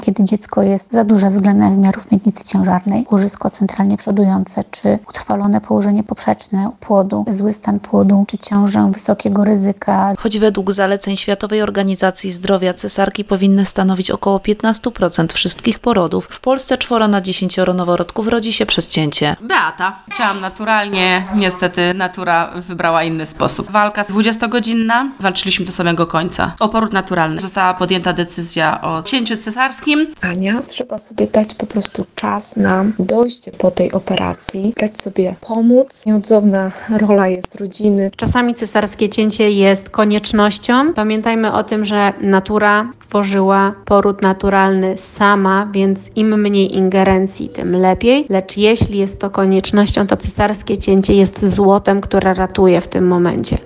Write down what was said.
Kiedy dziecko jest za duże względem wymiarów miednicy ciężarnej, łożysko centralnie przodujące, czy utrwalone położenie poprzeczne płodu, zły stan płodu, czy ciążę wysokiego ryzyka. Choć według zaleceń Światowej Organizacji Zdrowia cesarki powinny stanowić około 15% wszystkich porodów, w Polsce 4 na 10 noworodków rodzi się przez cięcie. Beata. Chciałam naturalnie, niestety natura wybrała inny sposób. Walka 20-godzinna, walczyliśmy do samego końca. O poród naturalny. Została podjęta decyzja o cięciu cesarskim. Ania, trzeba sobie dać po prostu czas na dojście po tej operacji, dać sobie pomóc. Nieodzowna rola jest rodziny. Czasami cesarskie cięcie jest koniecznością. Pamiętajmy o tym, że natura stworzyła poród naturalny sama, więc im mniej ingerencji, tym lepiej. Lecz jeśli jest to koniecznością, to cesarskie cięcie jest złotem, które ratuje w tym momencie.